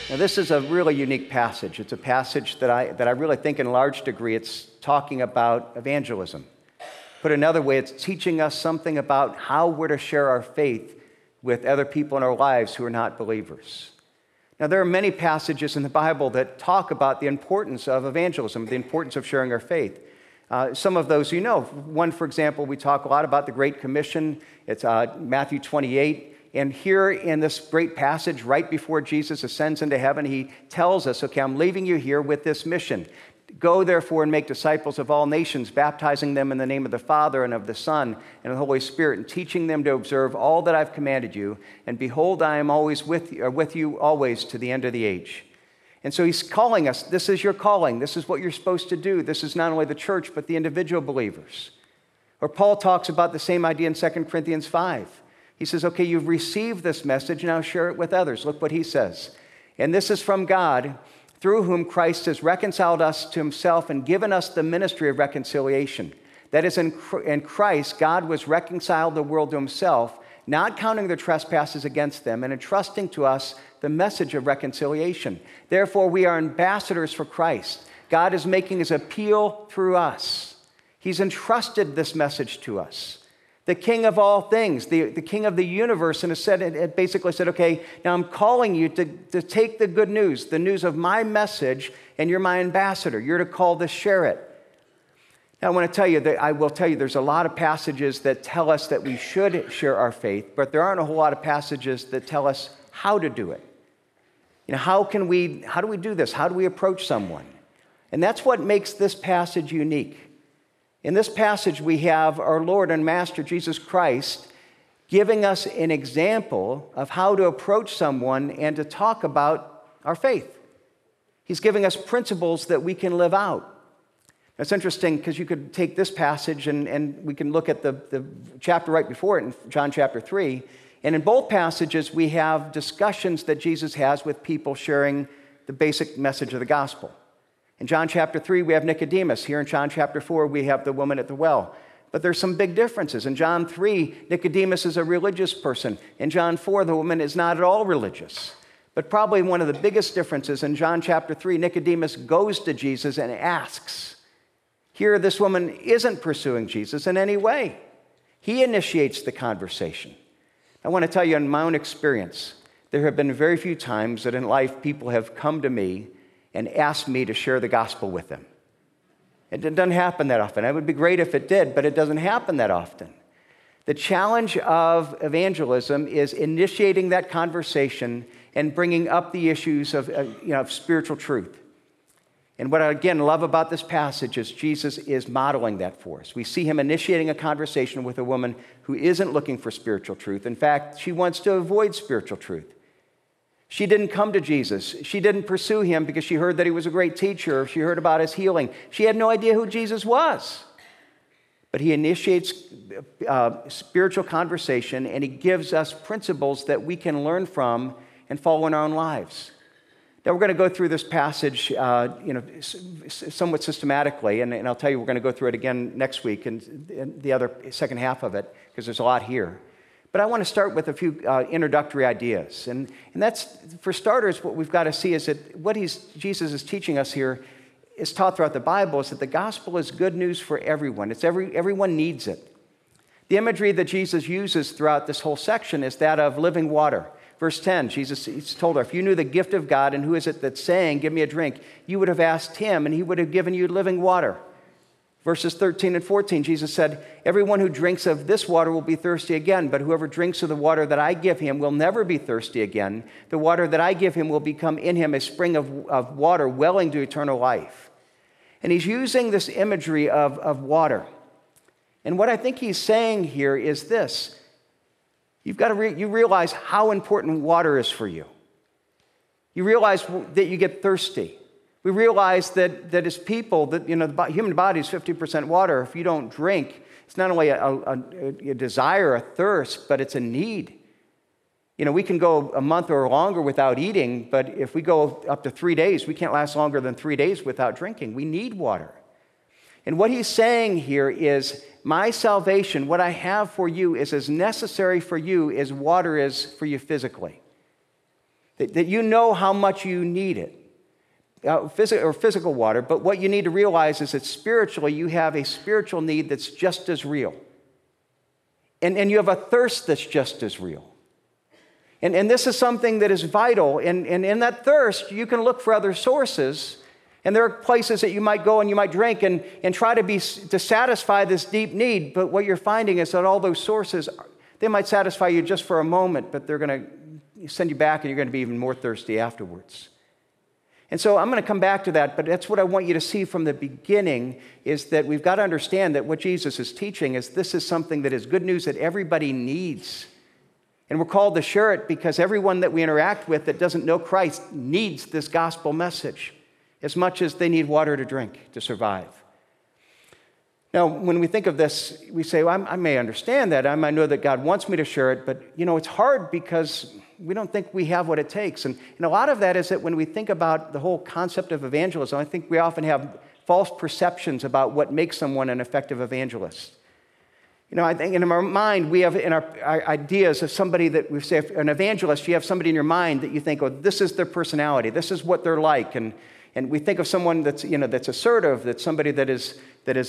Now, this is a really unique passage. It's a passage that I really think in large degree it's talking about evangelism. Put another way, it's teaching us something about how we're to share our faith with other people in our lives who are not believers. Now, there are many passages in the Bible that talk about the importance of evangelism, the importance of sharing our faith. Some of those you know. One, for example, we talk a lot about the Great Commission. It's Matthew 28. And here in this great passage, right before Jesus ascends into heaven, he tells us, okay, I'm leaving you here with this mission. Go, therefore, and make disciples of all nations, baptizing them in the name of the Father and of the Son and of the Holy Spirit, and teaching them to observe all that I've commanded you. And behold, I am always with you always to the end of the age. And so he's calling us. This is your calling. This is what you're supposed to do. This is not only the church, but the individual believers. Or Paul talks about the same idea in 2 Corinthians 5. He says, okay, you've received this message, now share it with others. Look what he says. And this is from God, through whom Christ has reconciled us to himself and given us the ministry of reconciliation. That is, in Christ, God was reconciled the world to himself, not counting their trespasses against them, and entrusting to us the message of reconciliation. Therefore, we are ambassadors for Christ. God is making his appeal through us. He's entrusted this message to us. The King of all things, the King of the universe, and it basically said, okay, now I'm calling you to take the good news, the news of my message, and you're my ambassador. You're to call to share it. Now, I will tell you there's a lot of passages that tell us that we should share our faith, but there aren't a whole lot of passages that tell us how to do it. How do we do this? How do we approach someone? And that's what makes this passage unique. In this passage, we have our Lord and Master, Jesus Christ, giving us an example of how to approach someone and to talk about our faith. He's giving us principles that we can live out. That's interesting because you could take this passage and we can look at the chapter right before it in John chapter 3. And in both passages, we have discussions that Jesus has with people sharing the basic message of the gospel. In John chapter 3, we have Nicodemus. Here in John chapter 4, we have the woman at the well. But there's some big differences. In John 3, Nicodemus is a religious person. In John 4, the woman is not at all religious. But probably one of the biggest differences in John chapter 3, Nicodemus goes to Jesus and asks. Here, this woman isn't pursuing Jesus in any way. He initiates the conversation. I want to tell you in my own experience, there have been very few times that in life people have come to me and asked me to share the gospel with them. It doesn't happen that often. It would be great if it did, but it doesn't happen that often. The challenge of evangelism is initiating that conversation and bringing up the issues of spiritual truth. And what I, again, love about this passage is Jesus is modeling that for us. We see him initiating a conversation with a woman who isn't looking for spiritual truth. In fact, she wants to avoid spiritual truth. She didn't come to Jesus. She didn't pursue him because she heard that he was a great teacher. She heard about his healing. She had no idea who Jesus was. But he initiates spiritual conversation, and he gives us principles that we can learn from and follow in our own lives. Now, we're going to go through this passage somewhat systematically, and I'll tell you we're going to go through it again next week and the other second half of it because there's a lot here. But I want to start with a few introductory ideas. And that's, for starters, what we've got to see is that what Jesus is teaching us here is taught throughout the Bible is that the gospel is good news for everyone. Everyone needs it. The imagery that Jesus uses throughout this whole section is that of living water. Verse 10, he's told her, if you knew the gift of God and who is it that's saying, give me a drink, you would have asked him and he would have given you living water. Verses 13 and 14, Jesus said, everyone who drinks of this water will be thirsty again, but whoever drinks of the water that I give him will never be thirsty again. The water that I give him will become in him a spring of water welling to eternal life. And he's using this imagery of water. And what I think he's saying here is this. You've got to you realize how important water is for you. You realize that you get thirsty. We realize that as people, that the human body is 50% water. If you don't drink, it's not only a desire, a thirst, but it's a need. We can go a month or longer without eating, but if we go up to 3 days, we can't last longer than 3 days without drinking. We need water. And what he's saying here is, my salvation, what I have for you, is as necessary for you as water is for you physically. that you know how much you need it, physical water, but what you need to realize is that spiritually you have a spiritual need that's just as real. And you have a thirst that's just as real. And this is something that is vital. And in that thirst, you can look for other sources. And there are places that you might go and you might drink and try to satisfy this deep need. But what you're finding is that all those sources, they might satisfy you just for a moment, but they're going to send you back and you're going to be even more thirsty afterwards. And so I'm going to come back to that, but that's what I want you to see from the beginning, is that we've got to understand that what Jesus is teaching is this is something that is good news that everybody needs. And we're called to share it because everyone that we interact with that doesn't know Christ needs this gospel message as much as they need water to drink to survive. Now, when we think of this, we say, well, I may understand that. I might know that God wants me to share it, but, it's hard because we don't think we have what it takes. And a lot of that is that when we think about the whole concept of evangelism, I think we often have false perceptions about what makes someone an effective evangelist. I think in our mind, we have in our ideas of somebody that we say, an evangelist, you have somebody in your mind that you think, oh, this is their personality, this is what they're like. And we think of someone that's, that's assertive, that's somebody that is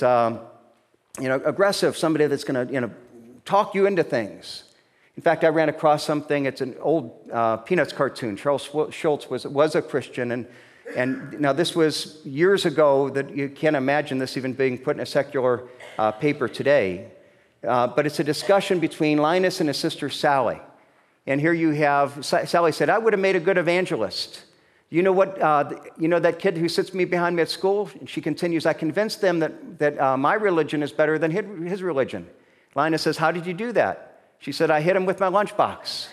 aggressive, somebody that's going to, talk you into things. In fact, I ran across something, it's an old Peanuts cartoon. Charles Schulz was a Christian, and now this was years ago, that you can't imagine this even being put in a secular paper today. But it's a discussion between Linus and his sister Sally. And here you have, Sally said, I would have made a good evangelist. You know what, that kid who sits behind me at school? And she continues, I convinced them that my religion is better than his religion. Linus says, how did you do that? She said, I hit him with my lunchbox.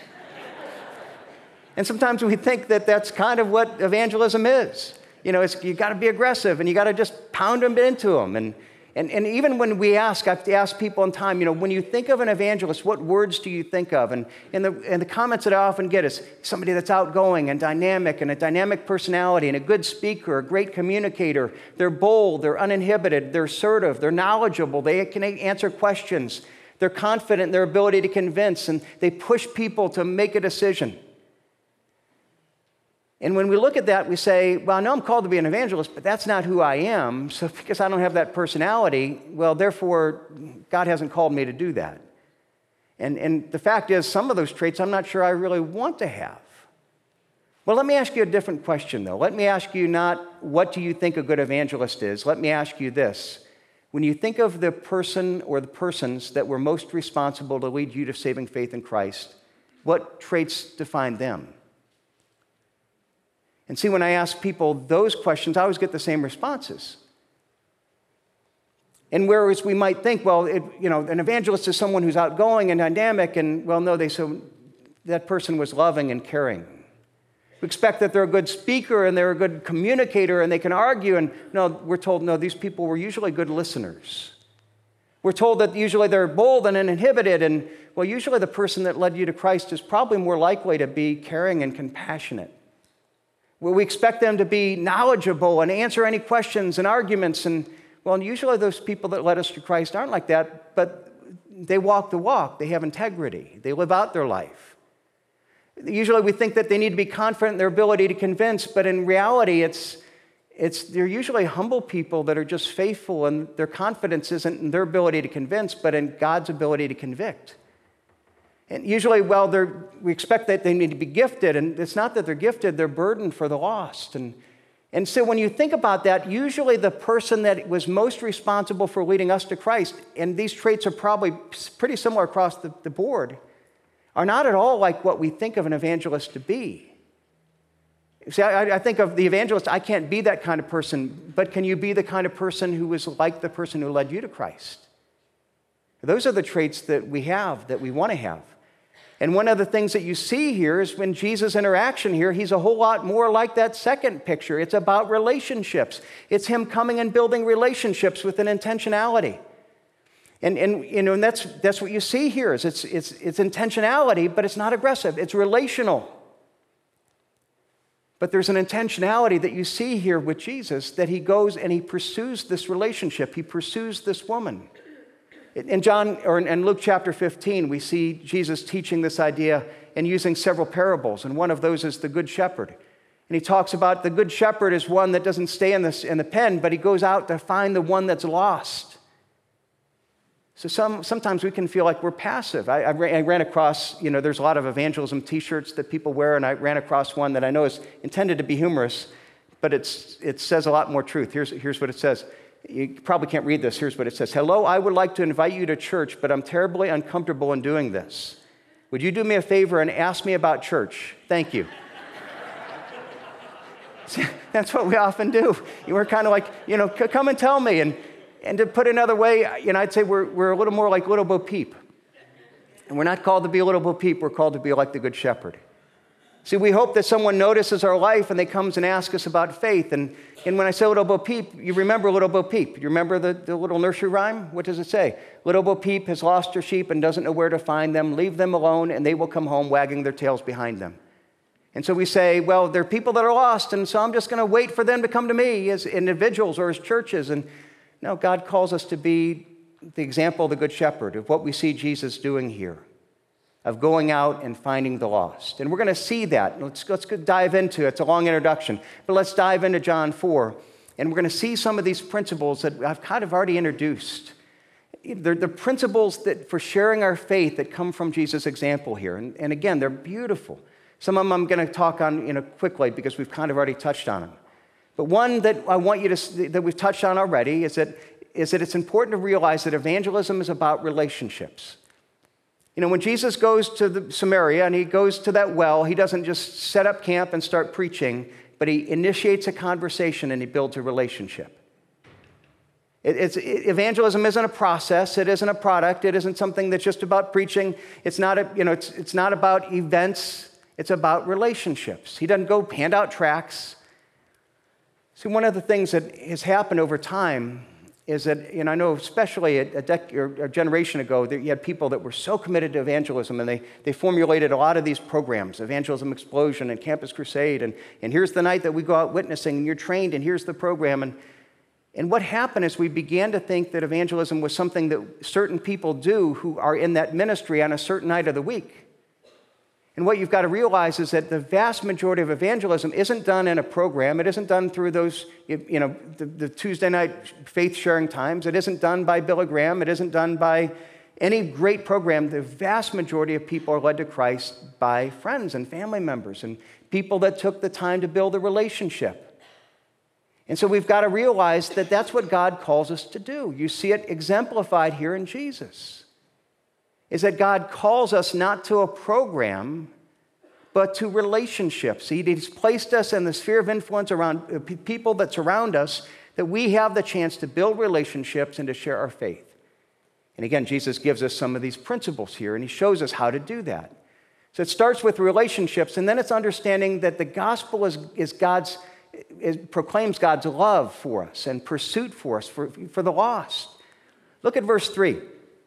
And sometimes we think that that's kind of what evangelism is. You got to be aggressive and you got to just pound them into them. And even when we ask, I have to ask people in time, when you think of an evangelist, what words do you think of? And the comments that I often get is somebody that's outgoing and a dynamic personality and a good speaker, a great communicator. They're bold, they're uninhibited, they're assertive, they're knowledgeable, they can answer questions. They're confident in their ability to convince, and they push people to make a decision. And when we look at that, we say, well, I know I'm called to be an evangelist, but that's not who I am. So because I don't have that personality, well, therefore, God hasn't called me to do that. And the fact is, some of those traits I'm not sure I really want to have. Well, let me ask you a different question, though. Let me ask you not, what do you think a good evangelist is? Let me ask you this. When you think of the person or the persons that were most responsible to lead you to saving faith in Christ, what traits define them? And see, when I ask people those questions, I always get the same responses. And whereas we might think, well, an evangelist is someone who's outgoing and dynamic, and well, no, that person was loving and caring. We expect that they're a good speaker and they're a good communicator and they can argue, and no, we're told, no, these people were usually good listeners. We're told that usually they're bold and uninhibited, and well, usually the person that led you to Christ is probably more likely to be caring and compassionate. Well, we expect them to be knowledgeable and answer any questions and arguments, and well, usually those people that led us to Christ aren't like that, but they walk the walk, they have integrity, they live out their life. Usually we think that they need to be confident in their ability to convince, but in reality, they're usually humble people that are just faithful, and their confidence isn't in their ability to convince, but in God's ability to convict. And usually, well, we expect that they need to be gifted, and it's not that they're gifted, they're burdened for the lost. And so when you think about that, usually the person that was most responsible for leading us to Christ, and these traits are probably pretty similar across the board, are not at all like what we think of an evangelist to be. See, I think of the evangelist, I can't be that kind of person, but can you be the kind of person who is like the person who led you to Christ? Those are the traits that we have, that we want to have. And one of the things that you see here is when Jesus' interaction here, he's a whole lot more like that second picture. It's about relationships. It's him coming and building relationships with an intentionality. And that's what you see here is it's intentionality, but it's not aggressive. It's relational. But there's an intentionality that you see here with Jesus, that he goes and he pursues this relationship. He pursues this woman. In Luke chapter 15, we see Jesus teaching this idea and using several parables, and one of those is the Good Shepherd. And he talks about the Good Shepherd is one that doesn't stay in the pen, but he goes out to find the one that's lost. So sometimes we can feel like we're passive. I ran across, there's a lot of evangelism t-shirts that people wear, and I ran across one that I know is intended to be humorous, but it says a lot more truth. Here's what it says. You probably can't read this. Here's what it says. Hello, I would like to invite you to church, but I'm terribly uncomfortable in doing this. Would you do me a favor and ask me about church? Thank you. That's what we often do. We're kind of like, come and tell me. And to put another way, I'd say we're a little more like Little Bo Peep. And we're not called to be Little Bo Peep. We're called to be like the Good Shepherd. See, we hope that someone notices our life and they comes and ask us about faith. And when I say Little Bo Peep, you remember Little Bo Peep. You remember the little nursery rhyme? What does it say? Little Bo Peep has lost her sheep and doesn't know where to find them. Leave them alone and they will come home wagging their tails behind them. And so we say, well, there are people that are lost, and so I'm just going to wait for them to come to me as individuals or as churches. And no, God calls us to be the example of the Good Shepherd, of what we see Jesus doing here, of going out and finding the lost. And we're going to see that. Let's dive into it. It's a long introduction. But let's dive into John 4. And we're going to see some of these principles that I've kind of already introduced. They're the principles that for sharing our faith that come from Jesus' example here. And again, they're beautiful. Some of them I'm going to talk on quickly because we've kind of already touched on them. But one that I want you to that we've touched on already is that it's important to realize that evangelism is about relationships. When Jesus goes to Samaria and he goes to that well, he doesn't just set up camp and start preaching, but he initiates a conversation and he builds a relationship. Evangelism isn't a process. It isn't a product. It isn't something that's just about preaching. It's not it's not about events. It's about relationships. He doesn't go hand out tracts. See, one of the things that has happened over time is that, I know especially a generation ago, that you had people that were so committed to evangelism, and they formulated a lot of these programs, Evangelism Explosion and Campus Crusade, and here's the night that we go out witnessing, and you're trained, and here's the program. And what happened is we began to think that evangelism was something that certain people do who are in that ministry on a certain night of the week. And what you've got to realize is that the vast majority of evangelism isn't done in a program. It isn't done through those, the Tuesday night faith sharing times. It isn't done by Billy Graham. It isn't done by any great program. The vast majority of people are led to Christ by friends and family members and people that took the time to build a relationship. And so we've got to realize that that's what God calls us to do. You see it exemplified here in Jesus. Is that God calls us not to a program, but to relationships. He's placed us in the sphere of influence around people that surround us, that we have the chance to build relationships and to share our faith. And again, Jesus gives us some of these principles here, and he shows us how to do that. So it starts with relationships, and then it's understanding that the gospel proclaims God's love for us and pursuit for us, for the lost. Look at verse 3.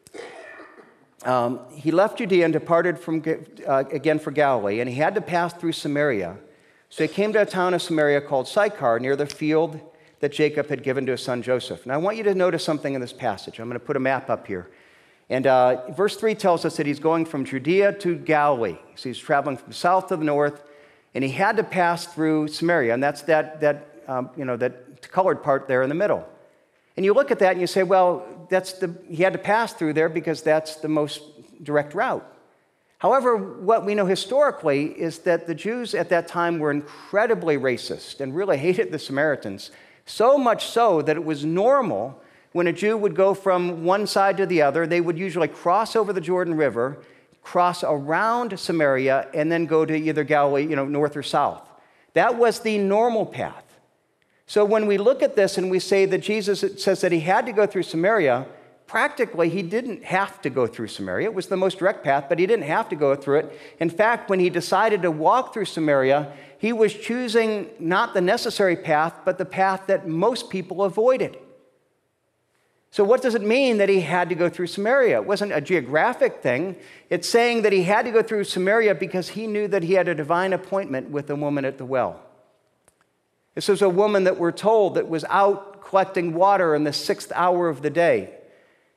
He left Judea and departed again for Galilee, and he had to pass through Samaria. So he came to a town of Samaria called Sychar, near the field that Jacob had given to his son Joseph. Now I want you to notice something in this passage. I'm going to put a map up here. And verse 3 tells us that he's going from Judea to Galilee. So he's traveling from south to the north, and he had to pass through Samaria, and that's that colored part there in the middle. And you look at that and you say, well, he had to pass through there because that's the most direct route. However, what we know historically is that the Jews at that time were incredibly racist and really hated the Samaritans, so much so that it was normal when a Jew would go from one side to the other, they would usually cross over the Jordan River, cross around Samaria, and then go to either Galilee, north or south. That was the normal path. So when we look at this and we say that Jesus says that he had to go through Samaria, practically he didn't have to go through Samaria. It was the most direct path, but he didn't have to go through it. In fact, when he decided to walk through Samaria, he was choosing not the necessary path, but the path that most people avoided. So what does it mean that he had to go through Samaria? It wasn't a geographic thing. It's saying that he had to go through Samaria because he knew that he had a divine appointment with the woman at the well. This was a woman that we're told that was out collecting water in the 6th hour of the day.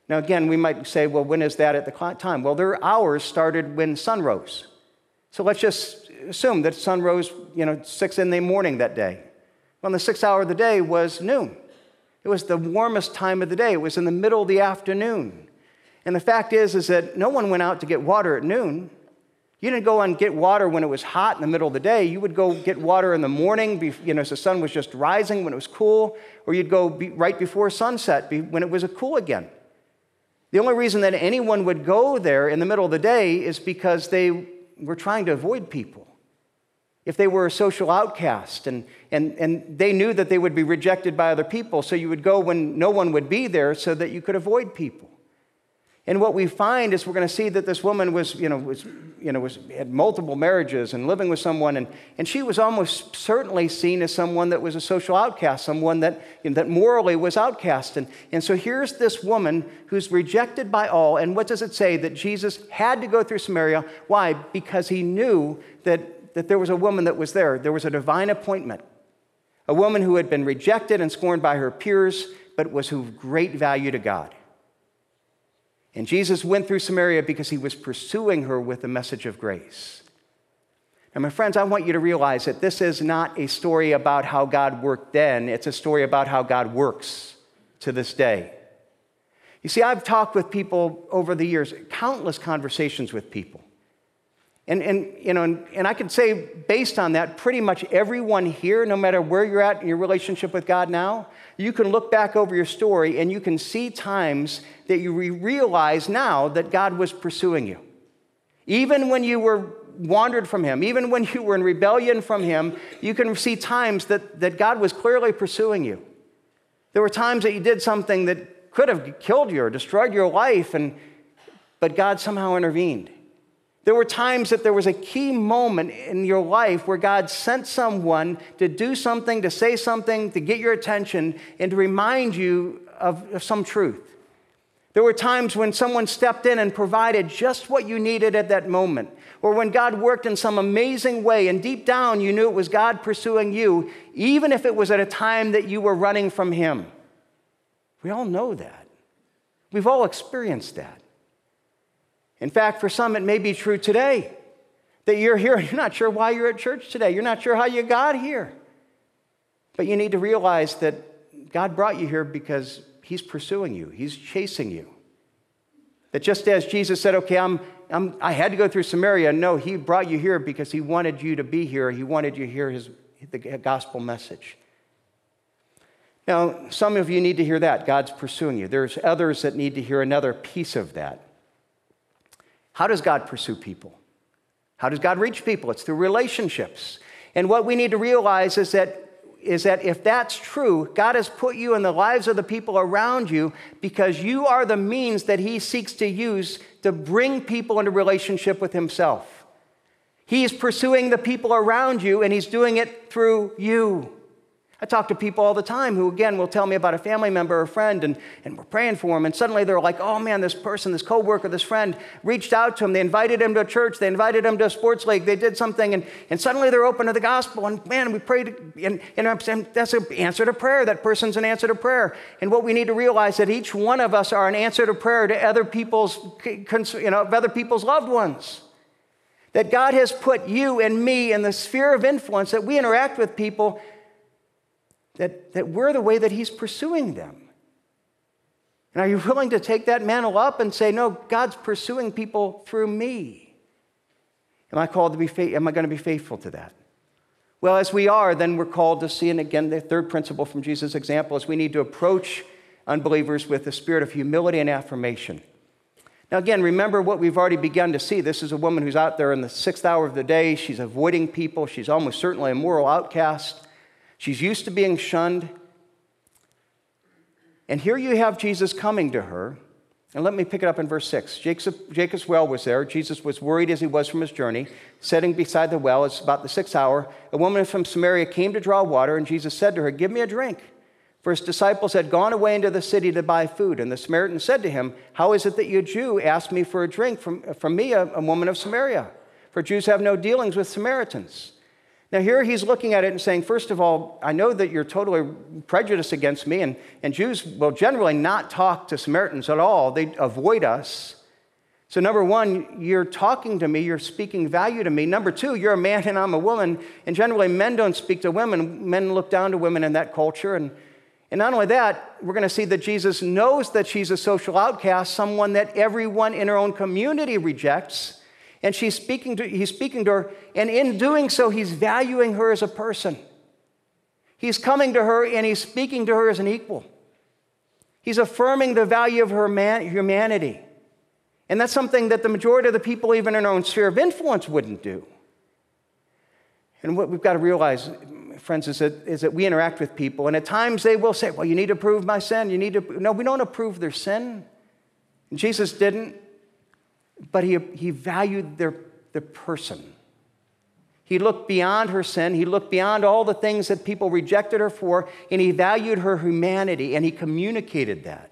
Now, again, we might say, well, when is that at the time? Well, their hours started when sun rose. So let's just assume that sun rose, 6 in the morning that day. Well, the 6th hour of the day was noon. It was the warmest time of the day. It was in the middle of the afternoon. And the fact is that no one went out to get water at noon. You didn't go and get water when it was hot in the middle of the day. You would go get water in the morning, as the sun was just rising when it was cool, or you'd go right before sunset when it was cool again. The only reason that anyone would go there in the middle of the day is because they were trying to avoid people. If they were a social outcast and they knew that they would be rejected by other people, so you would go when no one would be there so that you could avoid people. And what we find is we're going to see that this woman had multiple marriages and living with someone, and she was almost certainly seen as someone that was a social outcast, someone that morally was outcast. And so here's this woman who's rejected by all, and what does it say? That Jesus had to go through Samaria. Why? Because he knew that there was a woman that was there. There was a divine appointment. A woman who had been rejected and scorned by her peers, but was of great value to God. And Jesus went through Samaria because he was pursuing her with a message of grace. Now, my friends, I want you to realize that this is not a story about how God worked then. It's a story about how God works to this day. You see, I've talked with people over the years, countless conversations with people. And I can say, based on that, pretty much everyone here, no matter where you're at in your relationship with God now, you can look back over your story and you can see times that you realize now that God was pursuing you. Even when you were wandered from him, even when you were in rebellion from him, you can see times that God was clearly pursuing you. There were times that you did something that could have killed you or destroyed your life, but God somehow intervened. There were times that there was a key moment in your life where God sent someone to do something, to say something, to get your attention, and to remind you of some truth. There were times when someone stepped in and provided just what you needed at that moment, or when God worked in some amazing way, and deep down you knew it was God pursuing you, even if it was at a time that you were running from him. We all know that. We've all experienced that. In fact, for some, it may be true today that you're here and you're not sure why you're at church today. You're not sure how you got here. But you need to realize that God brought you here because he's pursuing you. He's chasing you. That just as Jesus said, okay, I had to go through Samaria. No, he brought you here because he wanted you to be here. He wanted you to hear the gospel message. Now, some of you need to hear that. God's pursuing you. There's others that need to hear another piece of that. How does God pursue people? How does God reach people? It's through relationships. And what we need to realize is that if that's true, God has put you in the lives of the people around you because you are the means that he seeks to use to bring people into relationship with himself. He is pursuing the people around you, and he's doing it through you. I talk to people all the time who, again, will tell me about a family member or a friend, and we're praying for them, and suddenly they're like, oh man, this person, this coworker, this friend reached out to him. They invited him to a church. They invited him to a sports league. They did something, and suddenly they're open to the gospel, and man, we prayed, and that's an answer to prayer. That person's an answer to prayer. And what we need to realize that each one of us are an answer to prayer to other people's, other people's loved ones. That God has put you and me in the sphere of influence, that we interact with people, that we're the way that he's pursuing them. And are you willing to take that mantle up and say, no, God's pursuing people through me? Am I called to be am I going to be faithful to that? Well, as we are, then we're called to see, and again, the third principle from Jesus' example is we need to approach unbelievers with a spirit of humility and affirmation. Now, again, remember what we've already begun to see. This is a woman who's out there in the 6th hour of the day. She's avoiding people. She's almost certainly a moral outcast. She's used to being shunned. And here you have Jesus coming to her. And let me pick it up in verse 6. Jacob's well was there. Jesus was worried as he was from his journey. Sitting beside the well, it's about the 6th hour. A woman from Samaria came to draw water, and Jesus said to her, give me a drink. For his disciples had gone away into the city to buy food. And the Samaritan said to him, how is it that you Jew ask me for a drink from me, a woman of Samaria? For Jews have no dealings with Samaritans. Now, here he's looking at it and saying, first of all, I know that you're totally prejudiced against me, and Jews will generally not talk to Samaritans at all. They avoid us. So number one, you're talking to me, you're speaking value to me. Number two, you're a man and I'm a woman, and generally men don't speak to women. Men look down to women in that culture. And not only that, we're going to see that Jesus knows that she's a social outcast, someone that everyone in her own community rejects. And he's speaking to her, and in doing so, he's valuing her as a person. He's coming to her, and he's speaking to her as an equal. He's affirming the value of her humanity. And that's something that the majority of the people, even in our own sphere of influence, wouldn't do. And what we've got to realize, friends, is that we interact with people, and at times they will say, well, you need to prove my sin. No, we don't approve their sin. And Jesus didn't. But he valued their person. He looked beyond her sin. He looked beyond all the things that people rejected her for, and he valued her humanity, and he communicated that.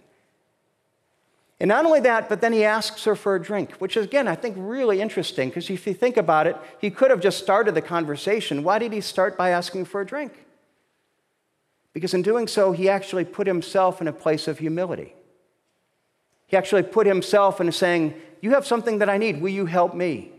And not only that, but then he asks her for a drink, which is, again, I think really interesting, because if you think about it, he could have just started the conversation. Why did he start by asking for a drink? Because in doing so, he actually put himself in a place of humility. He actually put himself in saying, you have something that I need. Will you help me?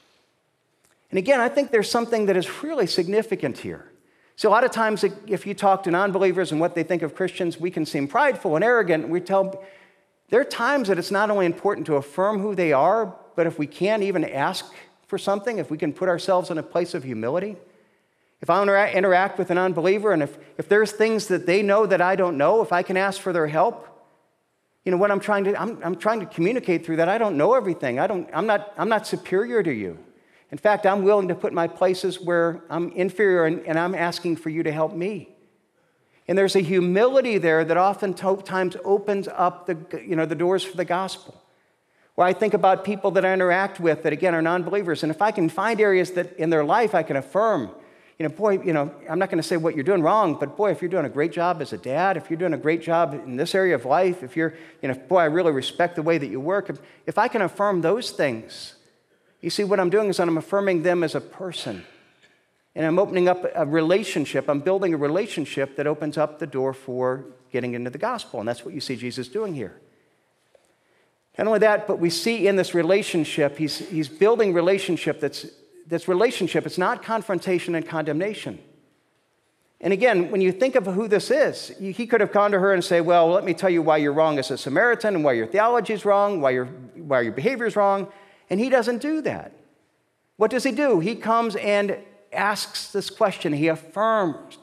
And again, I think there's something that is really significant here. So a lot of times, if you talk to non-believers and what they think of Christians, we can seem prideful and arrogant. There are times that it's not only important to affirm who they are, but if we can't even ask for something, if we can put ourselves in a place of humility. If I interact with an unbeliever, and if there's things that they know that I don't know, if I can ask for their help, what I'm trying to communicate through that. I don't know everything. I'm not superior to you. In fact, I'm willing to put my places where I'm inferior, and I'm asking for you to help me. And there's a humility there that oftentimes opens up the doors for the gospel. Where I think about people that I interact with that, again, are non-believers, and if I can find areas that in their life I can affirm, I'm not going to say what you're doing wrong, but boy, if you're doing a great job as a dad, if you're doing a great job in this area of life, if you're, boy, I really respect the way that you work. If I can affirm those things, you see, what I'm doing is I'm affirming them as a person. And I'm opening up a relationship. I'm building a relationship that opens up the door for getting into the gospel. And that's what you see Jesus doing here. Not only that, but we see in this relationship, he's building relationship that's relationship. It's not confrontation and condemnation. And again, when you think of who this is, he could have gone to her and say, well, let me tell you why you're wrong as a Samaritan and why your theology is wrong, why your behavior is wrong. And he doesn't do that. What does he do? He comes and asks this question. He affirms.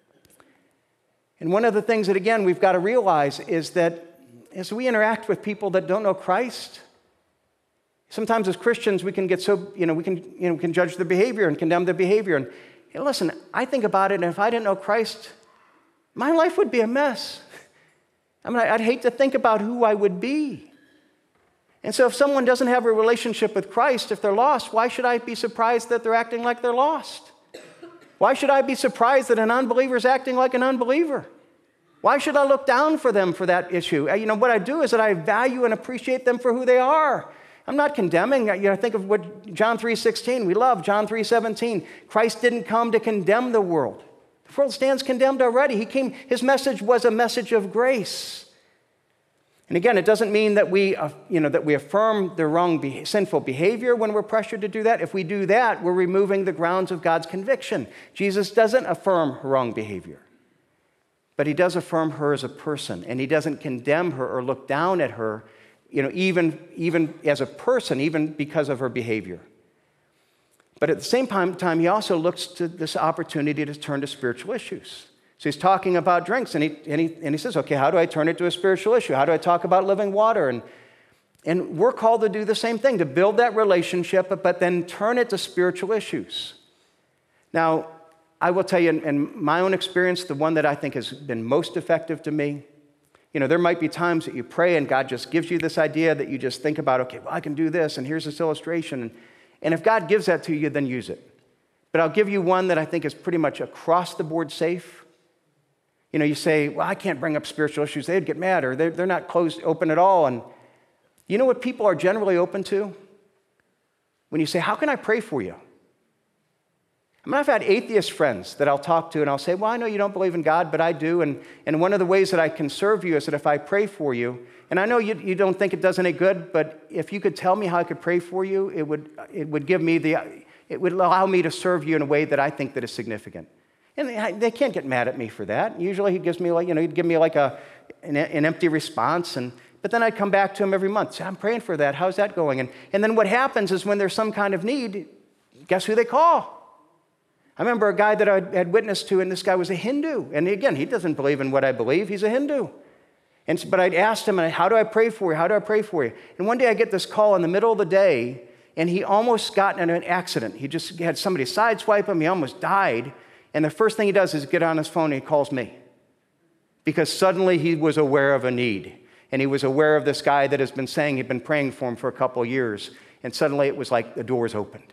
And one of the things that, again, we've got to realize is that as we interact with people that don't know Christ, sometimes as Christians we can get so, we can judge their behavior and condemn their behavior. And listen, I think about it, and if I didn't know Christ, my life would be a mess. I'd hate to think about who I would be. And so if someone doesn't have a relationship with Christ, if they're lost, why should I be surprised that they're acting like they're lost? Why should I be surprised that an unbeliever is acting like an unbeliever? Why should I look down for them for that issue? What I do is that I value and appreciate them for who they are. I'm not condemning. Think of what John 3:16. We love John 3:17. Christ didn't come to condemn the world. The world stands condemned already. His message was a message of grace. And again, it doesn't mean that we affirm the wrong, sinful behavior when we're pressured to do that. If we do that, we're removing the grounds of God's conviction. Jesus doesn't affirm wrong behavior, but he does affirm her as a person, and he doesn't condemn her or look down at her, even as a person, even because of her behavior. But at the same time, he also looks to this opportunity to turn to spiritual issues. So he's talking about drinks, and he says, okay, how do I turn it to a spiritual issue? How do I talk about living water? And we're called to do the same thing, to build that relationship, but then turn it to spiritual issues. Now, I will tell you, in my own experience, the one that I think has been most effective to me, there might be times that you pray and God just gives you this idea that you just think about, okay, well, I can do this, and here's this illustration. And if God gives that to you, then use it. But I'll give you one that I think is pretty much across the board safe. You say, well, I can't bring up spiritual issues. They'd get mad, or they're not open at all. And you know what people are generally open to? When you say, how can I pray for you? I mean, I've had atheist friends that I'll talk to, and I'll say, well, I know you don't believe in God, but I do, and one of the ways that I can serve you is that if I pray for you, and I know you don't think it does any good, but if you could tell me how I could pray for you, it would allow me to serve you in a way that I think that is significant. And they can't get mad at me for that. Usually he'd give me like an empty response, but then I'd come back to him every month, say, I'm praying for that, how's that going? And then what happens is when there's some kind of need, guess who they call? I remember a guy that I had witnessed to, and this guy was a Hindu. And again, he doesn't believe in what I believe. He's a Hindu. But I'd asked him, how do I pray for you? How do I pray for you? And one day I get this call in the middle of the day, and he almost got in an accident. He just had somebody sideswipe him. He almost died. And the first thing he does is get on his phone and he calls me. Because suddenly he was aware of a need. And he was aware of this guy that has been saying he'd been praying for him for a couple of years. And suddenly it was like the doors opened.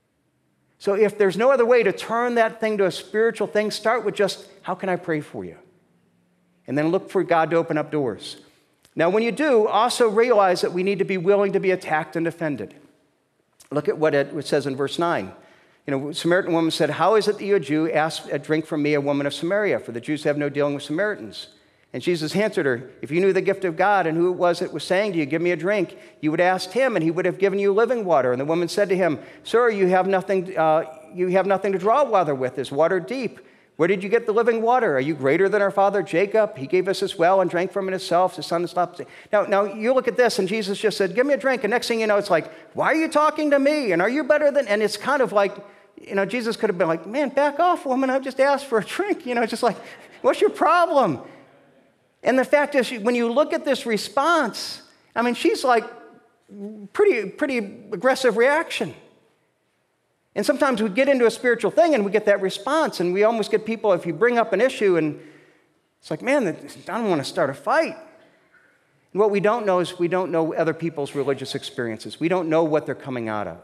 So if there's no other way to turn that thing to a spiritual thing, start with just, how can I pray for you? And then look for God to open up doors. Now, when you do, also realize that we need to be willing to be attacked and defended. Look at what it says in verse 9. Samaritan woman said, how is it that you, a Jew, ask a drink from me, a woman of Samaria? For the Jews have no dealing with Samaritans. And Jesus answered her, if you knew the gift of God and who it was that was saying to you, give me a drink, you would ask him, and he would have given you living water. And the woman said to him, sir, you have nothing to draw water with. Is water deep? Where did you get the living water? Are you greater than our father Jacob? He gave us this well and drank from it himself. His son stopped. Now you look at this, and Jesus just said, give me a drink. And next thing you know, it's like, why are you talking to me? And are you better than? And it's kind of like, Jesus could have been like, man, back off, woman. I just asked for a drink. Just like, what's your problem? And the fact is, when you look at this response, I mean, she's like pretty aggressive reaction. And sometimes we get into a spiritual thing and we get that response, and we almost get people, if you bring up an issue, and it's like, man, I don't want to start a fight. And what we don't know is we don't know other people's religious experiences. We don't know what they're coming out of.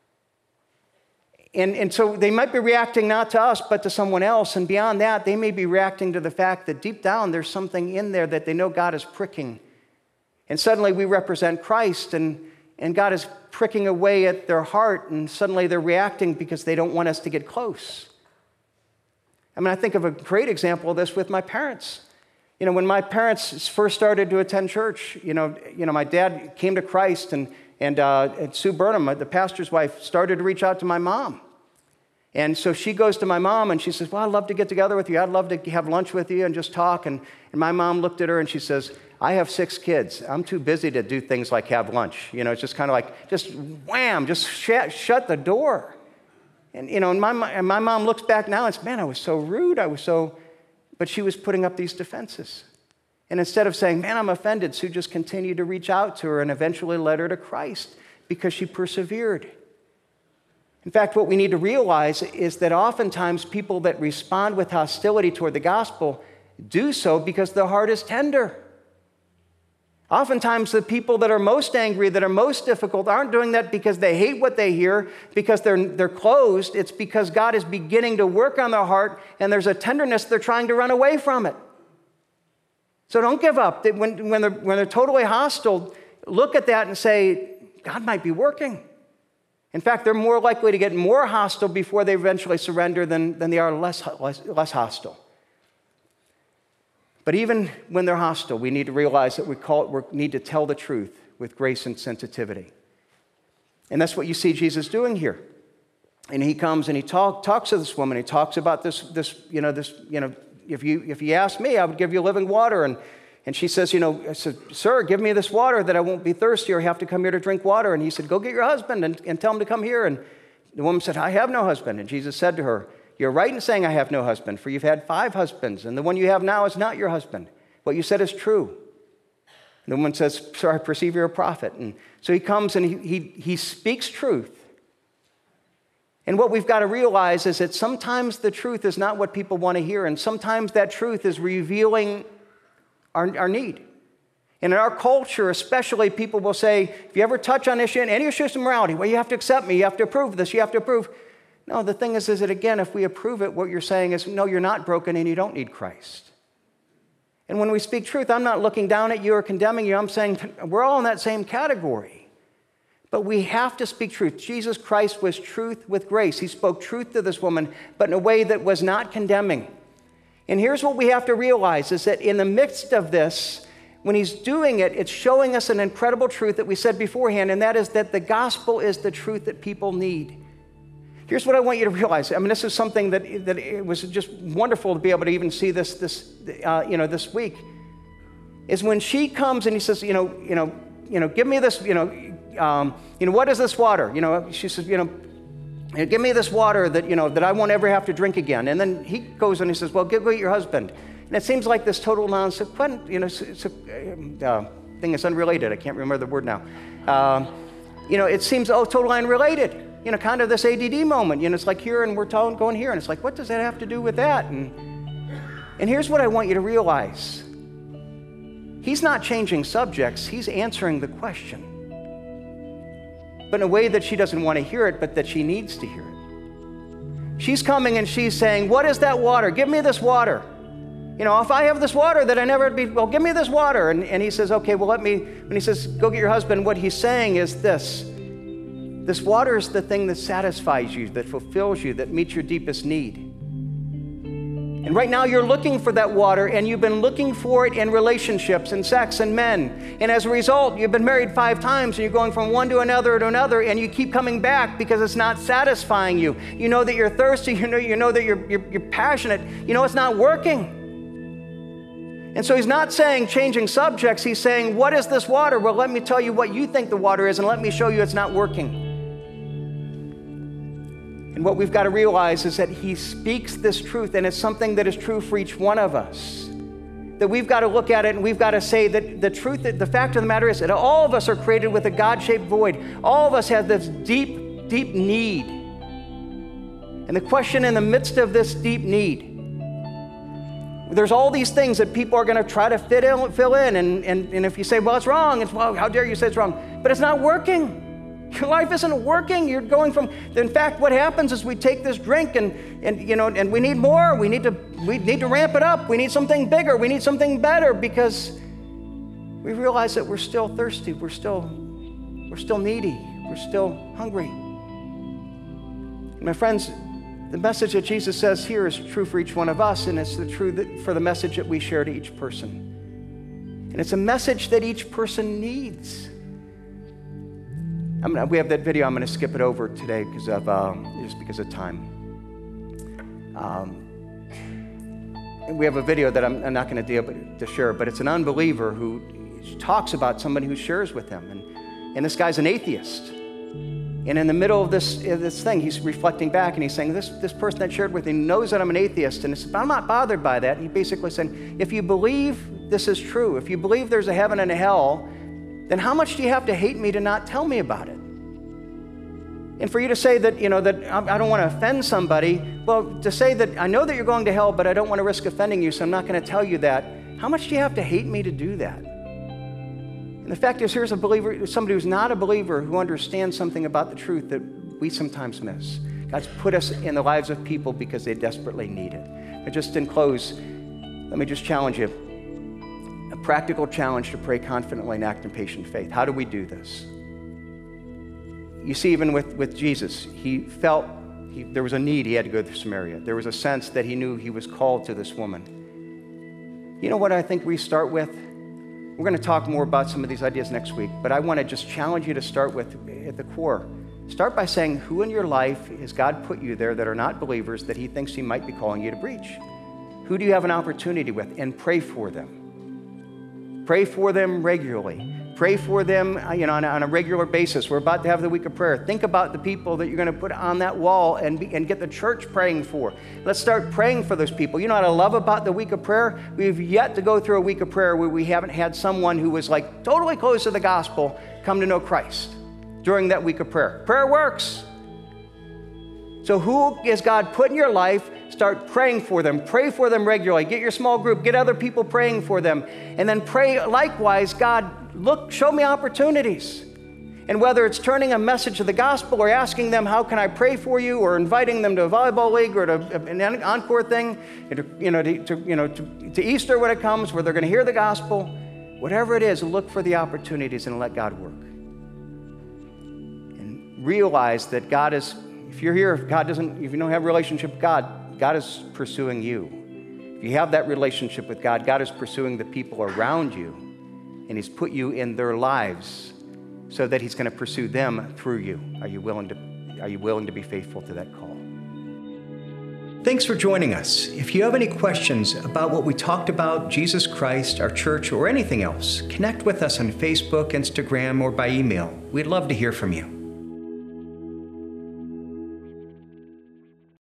And so they might be reacting not to us, but to someone else. And beyond that, they may be reacting to the fact that deep down there's something in there that they know God is pricking. And suddenly we represent Christ, and God is pricking away at their heart, and suddenly they're reacting because they don't want us to get close. I mean, I think of a great example of this with my parents. When my parents first started to attend church, my dad came to Christ, and Sue Burnham, the pastor's wife, started to reach out to my mom. And so she goes to my mom and she says, well, I'd love to get together with you. I'd love to have lunch with you and just talk. And my mom looked at her and she says, I have 6 kids. I'm too busy to do things like have lunch. It's just kind of like, just wham, just shut the door. And, and my mom looks back now and says, man, I was so rude. But she was putting up these defenses. And instead of saying, man, I'm offended, Sue just continued to reach out to her and eventually led her to Christ because she persevered. In fact, what we need to realize is that oftentimes people that respond with hostility toward the gospel do so because their heart is tender. Oftentimes the people that are most angry, that are most difficult, aren't doing that because they hate what they hear, because they're closed. It's because God is beginning to work on their heart, and there's a tenderness they're trying to run away from it. So don't give up. When they're totally hostile, look at that and say, God might be working. In fact, they're more likely to get more hostile before they eventually surrender than they are less hostile. But even when they're hostile, we need to realize that we need to tell the truth with grace and sensitivity. And that's what you see Jesus doing here. And he comes and he talks to this woman. He talks about this. If you ask me, I would give you living water. And she says, I said, sir, give me this water that I won't be thirsty or have to come here to drink water. And he said, go get your husband and tell him to come here. And the woman said, I have no husband. And Jesus said to her, you're right in saying I have no husband, for you've had 5 husbands, and the one you have now is not your husband. What you said is true. And the woman says, sir, I perceive you're a prophet. And so he comes and he speaks truth. And what we've got to realize is that sometimes the truth is not what people want to hear, and sometimes that truth is revealing our need. And in our culture, especially, people will say, if you ever touch on any issues of morality, well, you have to accept me, you have to approve this, you have to approve. No, the thing is that, again, if we approve it, what you're saying is, no, you're not broken and you don't need Christ. And when we speak truth, I'm not looking down at you or condemning you. I'm saying we're all in that same category. But we have to speak truth. Jesus Christ was truth with grace. He spoke truth to this woman, but in a way that was not condemning. And here's what we have to realize is that in the midst of this, when he's doing it, it's showing us an incredible truth that we said beforehand, and that is that the gospel is the truth that people need. Here's what I want you to realize. I mean, this is something that it was just wonderful to be able to even see this week. Is when she comes and he says, give me this, what is this water? She says, give me this water that I won't ever have to drink again. And then he goes and he says, well, go get your husband. And it seems like this total non-sequitur, thing is unrelated. I can't remember the word now. It seems totally unrelated. Kind of this ADD moment. It's like here and we're going here, and it's like, what does that have to do with that? And here's what I want you to realize. He's not changing subjects. He's answering the question. But in a way that she doesn't want to hear it, but that she needs to hear it. She's coming and she's saying, what is that water? Give me this water. If I have this water that I never be, well, give me this water. And he says, okay, well, when he says, go get your husband, what he's saying is this. This water is the thing that satisfies you, that fulfills you, that meets your deepest need. And right now you're looking for that water, and you've been looking for it in relationships and sex and men. And as a result, you've been married 5 times, and you're going from one to another, and you keep coming back because it's not satisfying you. You know that you're thirsty, you know that you're passionate, it's not working. And so he's not saying changing subjects, he's saying, what is this water? Well, let me tell you what you think the water is, and let me show you it's not working. And what we've got to realize is that he speaks this truth, and it's something that is true for each one of us. That we've got to look at it, and we've got to say that the fact of the matter is that all of us are created with a God-shaped void. All of us have this deep, deep need. And the question in the midst of this deep need, there's all these things that people are going to try to fill in. And if you say, well, it's wrong, well, how dare you say it's wrong? But it's not working. Your life isn't working. You're going from, in fact, what happens is we take this drink and we need more. We need to ramp it up. We need something bigger. We need something better because we realize that we're still thirsty. We're still needy. We're still hungry. And my friends, the message that Jesus says here is true for each one of us, and it's the truth for the message that we share to each person. And it's a message that each person needs. We have that video. I'm going to skip it over today because of time. And we have a video that I'm not going to share, but it's an unbeliever who talks about somebody who shares with him. And this guy's an atheist. And in the middle of this thing, he's reflecting back and he's saying, this person that shared with me knows that I'm an atheist. And he said, I'm not bothered by that. And he basically said, if you believe this is true, if you believe there's a heaven and a hell, then how much do you have to hate me to not tell me about it? And for you to say that, that I don't want to offend somebody, well, to say that I know that you're going to hell, but I don't want to risk offending you, so I'm not going to tell you that. How much do you have to hate me to do that? And the fact is, here's a believer, somebody who's not a believer who understands something about the truth that we sometimes miss. God's put us in the lives of people because they desperately need it. And just in close, let me just challenge you. A practical challenge to pray confidently and act in patient faith. How do we do this? You see, even with Jesus, he felt there was a need. He had to go to Samaria. There was a sense that he knew he was called to this woman. You know what I think we start with? We're going to talk more about some of these ideas next week, but I want to just challenge you to start with, at the core, start by saying, who in your life has God put you there that are not believers that he thinks he might be calling you to reach? Who do you have an opportunity with? And pray for them. Pray for them regularly. Pray for them on a regular basis. We're about to have the week of prayer. Think about the people that you're going to put on that wall and get the church praying for. Let's start praying for those people. You know what I love about the week of prayer? We've yet to go through a week of prayer where we haven't had someone who was like totally close to the gospel come to know Christ during that week of prayer. Prayer works. So who is God put in your life? Start praying for them. Pray for them regularly. Get your small group. Get other people praying for them. And then pray likewise, God, look, show me opportunities. And whether it's turning a message of the gospel or asking them, how can I pray for you? Or inviting them to a volleyball league or to an encore thing, to Easter when it comes where they're going to hear the gospel. Whatever it is, look for the opportunities and let God work. realize that God is, if you're here, if you don't have a relationship with God, God is pursuing you. If you have that relationship with God, God is pursuing the people around you, and He's put you in their lives so that He's going to pursue them through you. Are you willing to be faithful to that call? Thanks for joining us. If you have any questions about what we talked about, Jesus Christ, our church, or anything else, connect with us on Facebook, Instagram, or by email. We'd love to hear from you.